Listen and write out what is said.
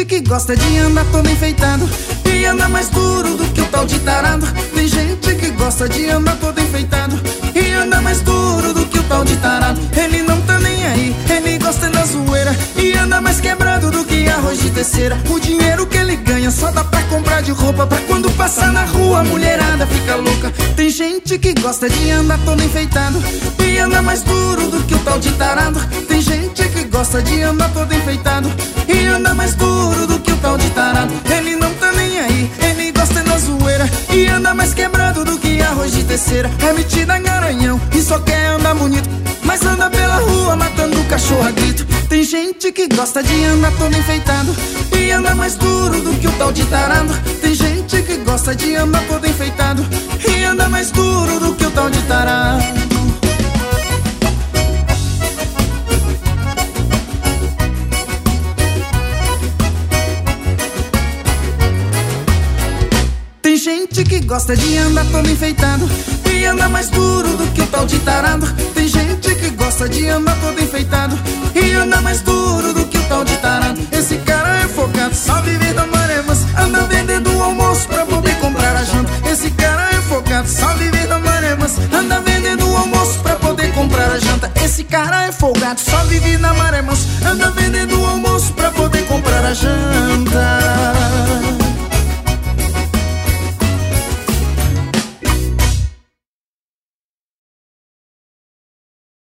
que gosta de andar todo enfeitado e anda mais duro do que o tal de tarado. Tem gente que gosta de andar todo enfeitado e anda mais duro do que o tal de tarado. Ele não tá nem aí, ele gosta da zoeira e anda mais quebrado do que arroz de terceira. O dinheiro que ele ganha só dá pra comprar de roupa, pra quando passar na rua a mulherada fica louca. Tem gente que gosta de andar todo enfeitado e anda mais duro do que o tal de tarado. Tem gente que gosta de andar todo enfeitado e anda mais duro do que o tal de tarado. Ele não tá nem aí, ele gosta da zoeira e anda mais quebrado do que arroz de terceira. É metido a garanhão e só quer andar bonito, mas anda pela rua matando o cachorro a grito. Tem gente que gosta de andar todo enfeitado e anda mais duro do que o tal de tarado. Tem gente que gosta de andar todo enfeitado e anda mais duro do que o tal de tarado. Tem gente que gosta de andar todo enfeitado e anda mais duro do que o tal de tarado. Tem gente que gosta de andar todo enfeitado e anda mais duro do que o tal de tarado. Esse cara é focado, só vive da maré mansa, anda vendendo o almoço pra poder comprar a janta. Esse cara é focado, só vive da maré mansa, anda vendendo o almoço pra poder comprar a janta. Esse cara é folgado, só vive na maré mansa, anda vendendo o almoço pra poder comprar a janta.